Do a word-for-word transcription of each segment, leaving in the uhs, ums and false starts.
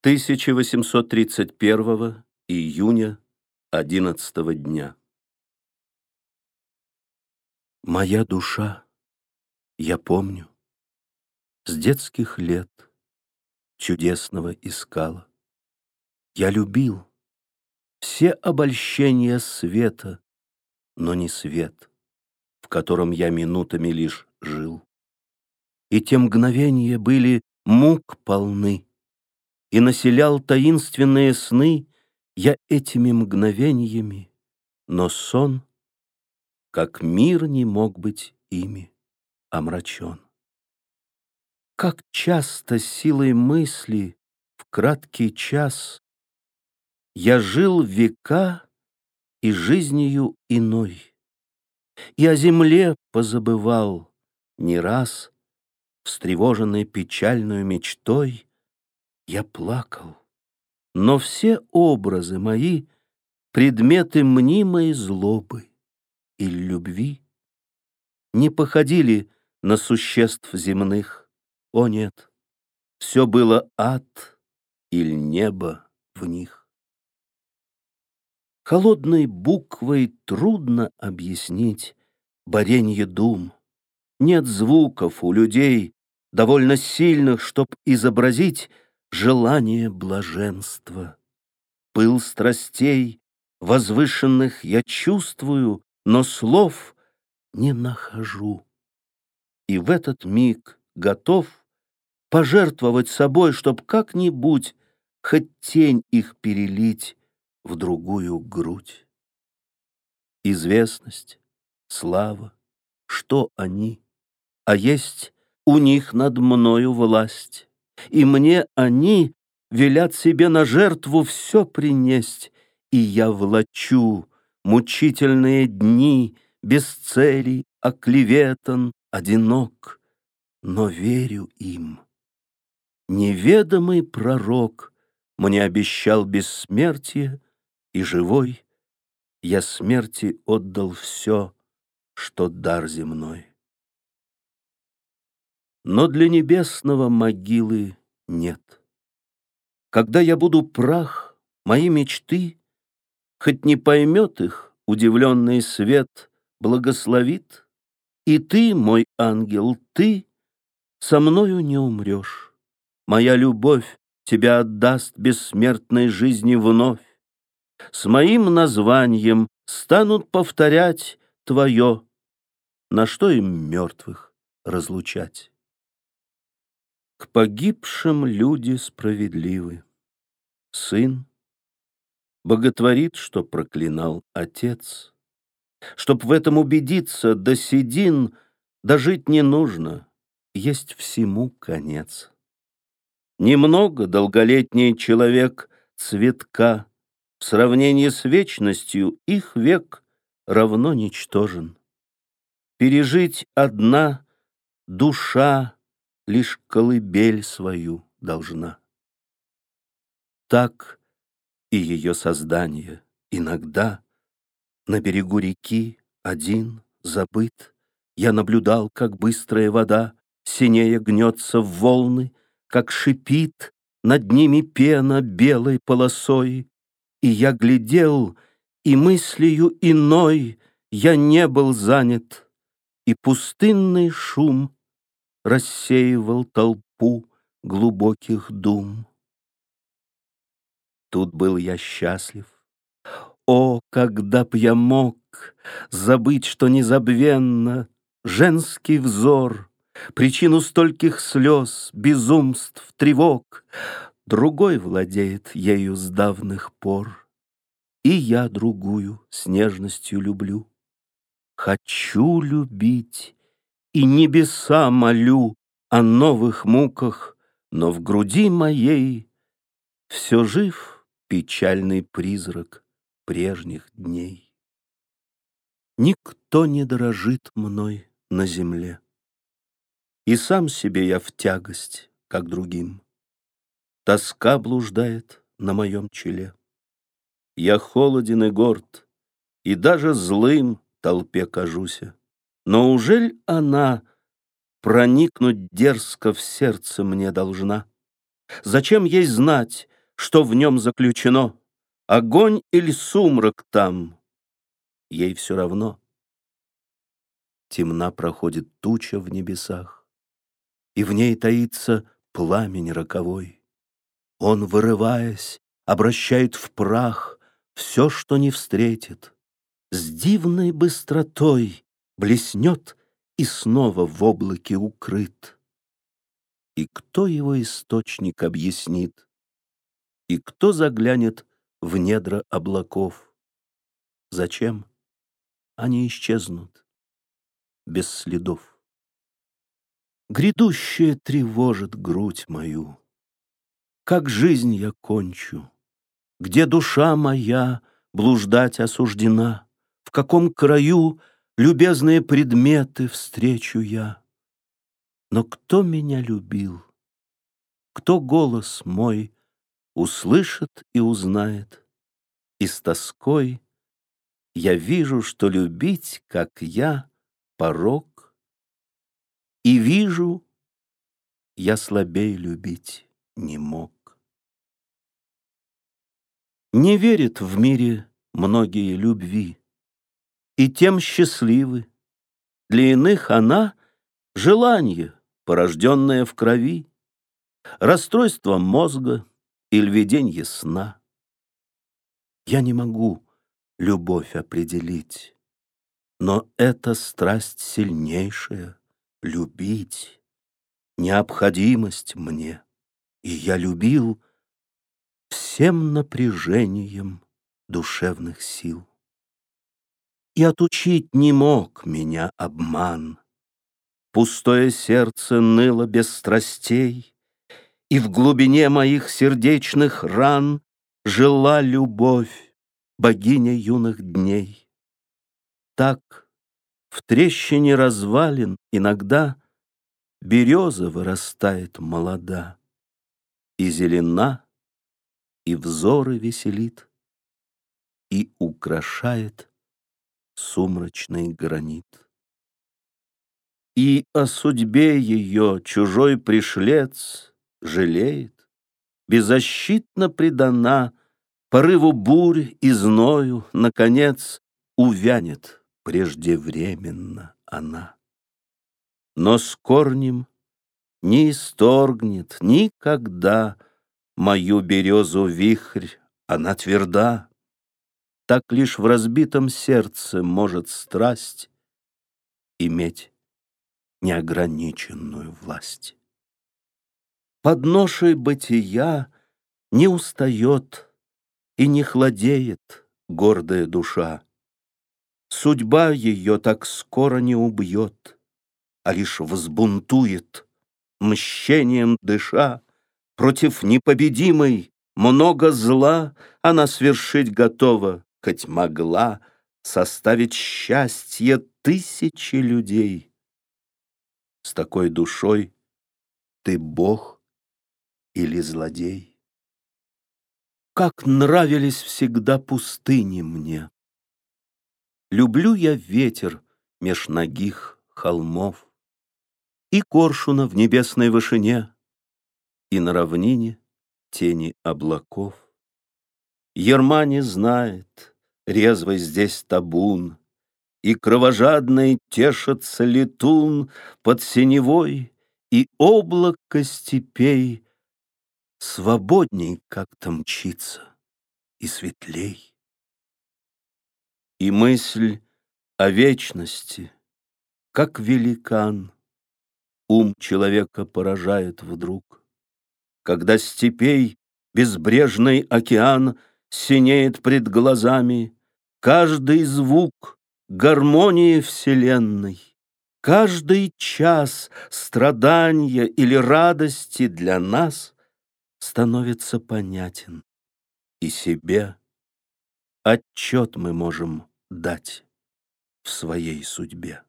тысяча восемьсот тридцать первого июня одиннадцатого дня. Моя душа, я помню, с детских лет чудесного искала. Я любил все обольщения света, но не свет, в котором я минутами лишь жил. И те мгновения были мук полны, и населял таинственные сны я этими мгновениями, но сон, как мир, не мог быть ими омрачен. Как часто силой мысли в краткий час я жил века и жизнью иной, и о земле позабывал не раз, встревоженный печальную мечтой. Я плакал, но все образы мои — предметы мнимой злобы и любви, не походили на существ земных. О нет, все было ад или небо в них. Холодной буквой трудно объяснить боренье дум. Нет звуков у людей довольно сильных, чтоб изобразить желание блаженства. Пыл страстей возвышенных я чувствую, но слов не нахожу. И в этот миг готов пожертвовать собой, чтоб как-нибудь хоть тень их перелить в другую грудь. Известность, слава, что они? А есть у них над мною власть, и мне они велят себе на жертву все принесть, и я влачу мучительные дни без целей, оклеветан, одинок, но верю им. Неведомый пророк мне обещал бессмертие, и живой я смерти отдал все, что дар земной. Но для небесного могилы нет. Когда я буду прах, мои мечты, хоть не поймет их удивленный свет, благословит, и ты, мой ангел, ты со мною не умрешь. Моя любовь тебя отдаст бессмертной жизни вновь. С моим названием станут повторять твое, на что им мертвых разлучать? К погибшим люди справедливы. Сын боготворит, что проклинал отец. Чтоб в этом убедиться, до седин дожить не нужно, есть всему конец. Немного долголетний человек цветка, в сравнении с вечностью их век равно ничтожен. Пережить одна душа лишь колыбель свою должна. Так и ее создание иногда на берегу реки один, забыт, я наблюдал, как быстрая вода синея гнется в волны, как шипит над ними пена белой полосой, и я глядел, и мыслью иной я не был занят, и пустынный шум рассеивал толпу глубоких дум. Тут был я счастлив. О, когда б я мог забыть, что незабвенно женский взор, причину стольких слез, безумств, тревог, другой владеет ею с давных пор, и я другую с нежностью люблю. Хочу любить, и небеса молю о новых муках, но в груди моей все жив печальный призрак прежних дней. Никто не дорожит мной на земле, и сам себе я в тягость, как другим. Тоска блуждает на моем челе. Я холоден и горд, и даже злым толпе кажуся. Но ужель она проникнуть дерзко в сердце мне должна? Зачем ей знать, что в нем заключено, огонь или сумрак там, ей все равно. Темна проходит туча в небесах, и в ней таится пламень роковой. Он, вырываясь, обращает в прах все, что не встретит. С дивной быстротой блеснет и снова в облаке укрыт. И кто его источник объяснит? И кто заглянет в недра облаков? Зачем? Они исчезнут без следов. Грядущее тревожит грудь мою. Как жизнь я кончу? Где душа моя блуждать осуждена? В каком краю любезные предметы встречу я? Но кто меня любил? Кто голос мой услышит и узнает? И с тоской я вижу, что любить, как я, порок, и вижу, я слабей любить не мог. Не верят в мире многие любви, и тем счастливы. Для иных она — желание, порожденное в крови, расстройство мозга или виденье сна. Я не могу любовь определить, но это страсть сильнейшая — любить, необходимость мне, и я любил всем напряжением душевных сил. И отучить не мог меня обман. Пустое сердце ныло без страстей, и в глубине моих сердечных ран жила любовь, богиня юных дней. Так в трещине развалин иногда береза вырастает молода, и зелена, и взоры веселит, и украшает сумрачный гранит. И о судьбе ее чужой пришлец жалеет, беззащитно предана порыву бурь и зною, наконец, увянет преждевременно она. Но с корнем не исторгнет никогда мою березу вихрь, она тверда. Так лишь в разбитом сердце может страсть иметь неограниченную власть. Под ношей бытия не устает и не хладеет гордая душа. Судьба ее так скоро не убьет, а лишь взбунтует, мщением дыша. Против непобедимой много зла она свершить готова, хоть могла составить счастье тысячи людей. С такой душой ты бог или злодей? Как нравились всегда пустыни мне! Люблю я ветер меж нагих холмов, и коршуна в небесной вышине, и на равнине тени облаков. Ярма не знает, резвый здесь табун, и кровожадный тешится летун под синевой, и облако степей свободней как-то мчится и светлей. И мысль о вечности, как великан, ум человека поражает вдруг, когда степей безбрежный океан синеет пред глазами, каждый звук гармонии вселенной, каждый час страдания или радости для нас становится понятен, и себе отчет мы можем дать в своей судьбе.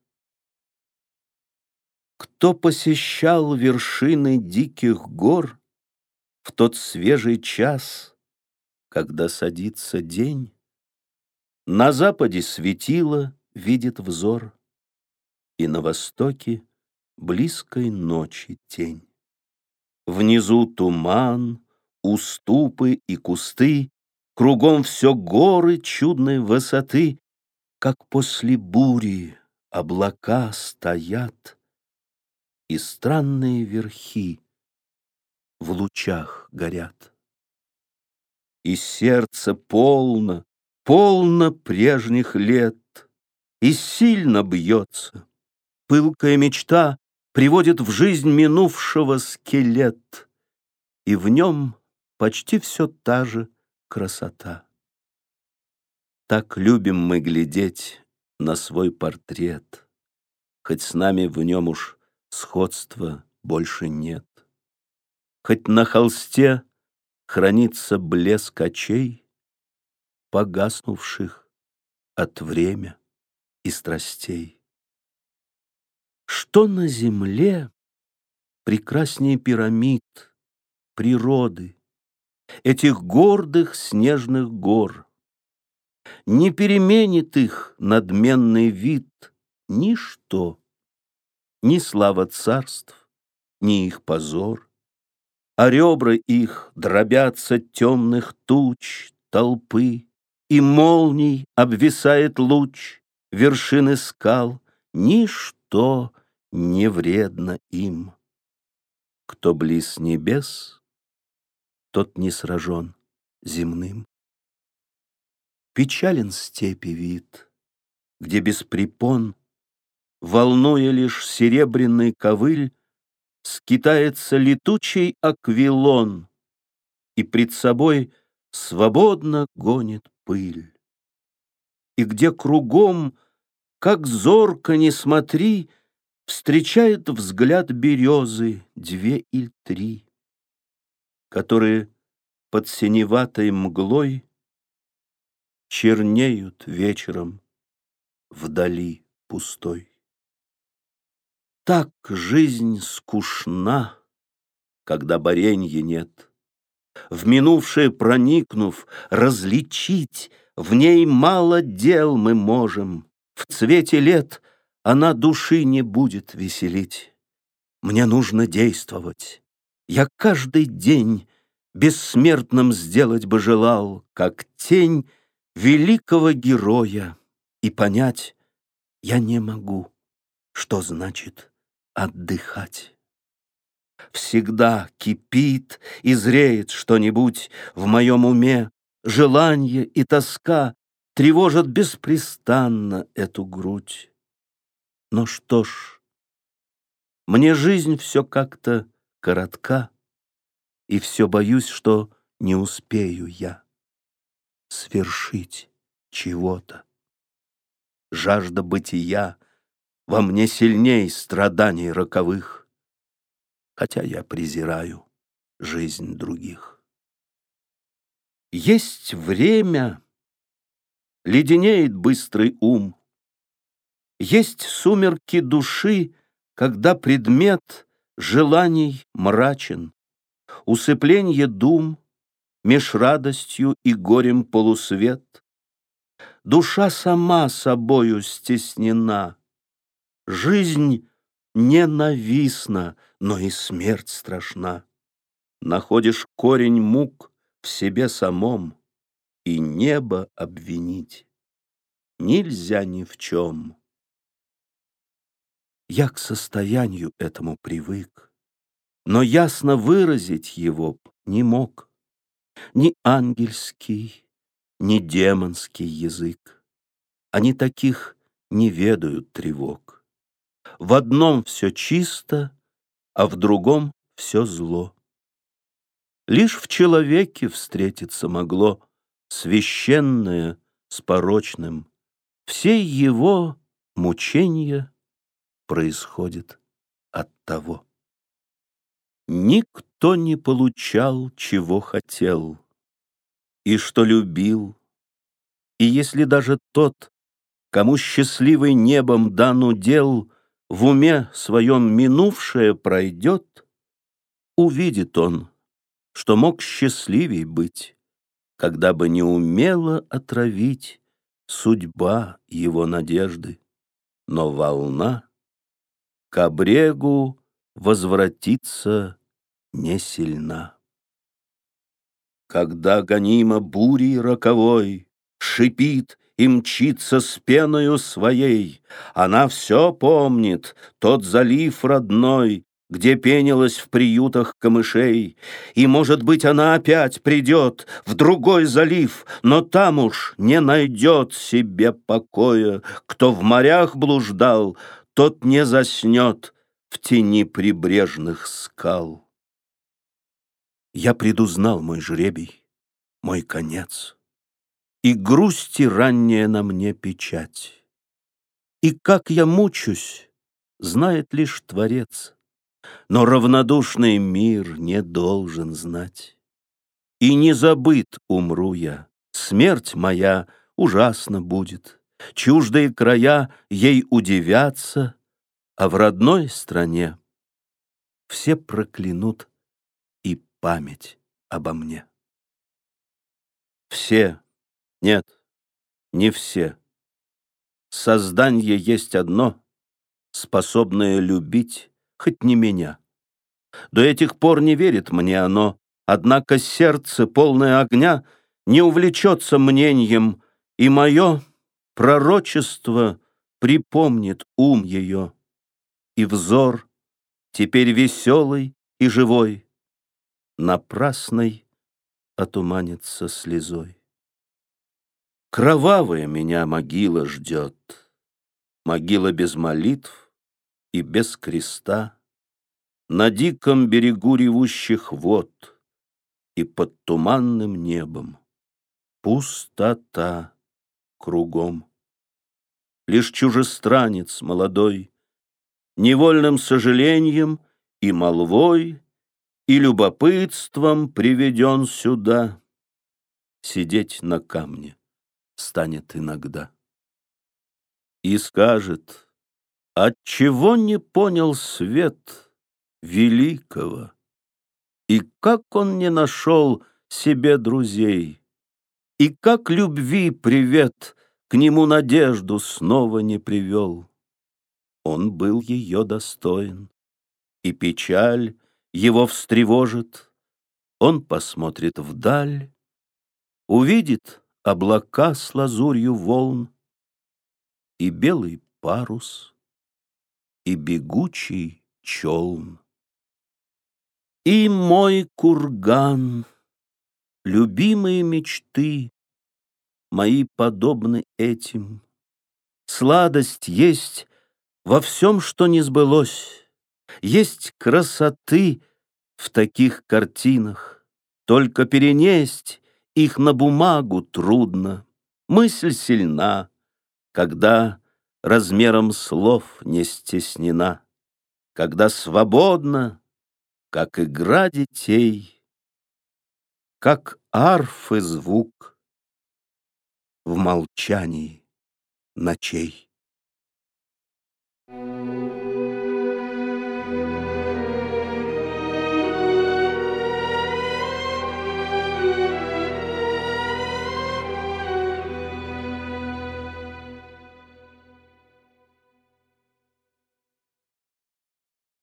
Кто посещал вершины диких гор в тот свежий час, когда садится день, на западе светило видит взор, и на востоке близкой ночи тень. Внизу туман, уступы и кусты, кругом все горы чудной высоты, как после бури облака стоят, и странные верхи в лучах горят. И сердце полно, полно прежних лет, и сильно бьется. Пылкая мечта приводит в жизнь минувшего скелет, и в нем почти все та же красота. Так любим мы глядеть на свой портрет, хоть с нами в нем уж сходства больше нет. Хоть на холсте хранится блеск очей, погаснувших от время и страстей. Что на земле прекраснее пирамид, природы, этих гордых снежных гор? Не переменит их надменный вид ничто, ни слава царств, ни их позор, а ребра их дробятся темных туч, толпы, и молний обвисает луч вершины скал. Ничто не вредно им. Кто близ небес, тот не сражен земным. Печален степи вид, где без препон, волнуя лишь серебряный ковыль, скитается летучий аквилон и пред собой свободно гонит пыль. И где кругом, как зорко ни смотри, встречает взгляд березы две или три, которые под синеватой мглой чернеют вечером вдали пустой. Так жизнь скучна, когда баренья нет. В минувшее проникнув, различить в ней мало дел мы можем. В цвете лет она души не будет веселить. Мне нужно действовать. Я каждый день бессмертным сделать бы желал, как тень великого героя, и понять я не могу, что значит отдыхать. Всегда кипит и зреет что-нибудь в моем уме, желание и тоска тревожат беспрестанно эту грудь. Но что ж, мне жизнь все как-то коротка, и все боюсь, что не успею я свершить чего-то. Жажда бытия во мне сильней страданий роковых, хотя я презираю жизнь других. Есть время, леденеет быстрый ум, есть сумерки души, когда предмет желаний мрачен, усыпленье дум меж радостью и горем полусвет. Душа сама собою стеснена, жизнь ненавистна, но и смерть страшна. Находишь корень мук в себе самом, и небо обвинить нельзя ни в чем. Я к состоянию этому привык, но ясно выразить его б не мог. Ни ангельский, ни демонский язык, они таких не ведают тревог. В одном все чисто, а в другом все зло. Лишь в человеке встретиться могло священное с порочным. Все его мучения происходят от того. Никто не получал, чего хотел, и что любил, и если даже тот, кому счастливый небом дан удел, в уме своем минувшее пройдет, увидит он, что мог счастливей быть, когда бы не умела отравить судьба его надежды, но волна к брегу возвратиться не сильна. Когда гонима бурей роковой шипит и мчится с пеною своей, она все помнит, тот залив родной, где пенилась в приютах камышей. И, может быть, она опять придет в другой залив, но там уж не найдет себе покоя. Кто в морях блуждал, тот не заснет в тени прибрежных скал. Я предузнал мой жребий, мой конец, и грусти ранняя на мне печать. И как я мучусь, знает лишь Творец, но равнодушный мир не должен знать. И не забыт умру я, смерть моя ужасно будет, чуждые края ей удивятся, а в родной стране все проклянут и память обо мне. Все, нет, не все. Созданье есть одно, способное любить, хоть не меня. До этих пор не верит мне оно, однако сердце, полное огня, не увлечется мнением, и мое пророчество припомнит ум ее, и взор, теперь веселый и живой, напрасной отуманится слезой. Кровавая меня могила ждет, могила без молитв и без креста, на диком берегу ревущих вод и под туманным небом. Пустота кругом. Лишь чужестранец молодой, невольным сожалением и молвой, и любопытством приведен сюда, сидеть на камне станет иногда. И скажет: отчего не понял свет великого, и как он не нашел себе друзей, и как любви привет к нему надежду снова не привел. Он был ее достоин, и печаль его встревожит. Он посмотрит вдаль, увидит облака с лазурью волн, и белый парус, и бегучий челн. И мой курган, любимые мечты мои подобны этим. Сладость есть во всем, что не сбылось, есть красоты в таких картинах, только перенесть их на бумагу трудно. Мысль сильна, когда размером слов не стеснена, когда свободна, как игра детей, как арфы звук в молчании ночей.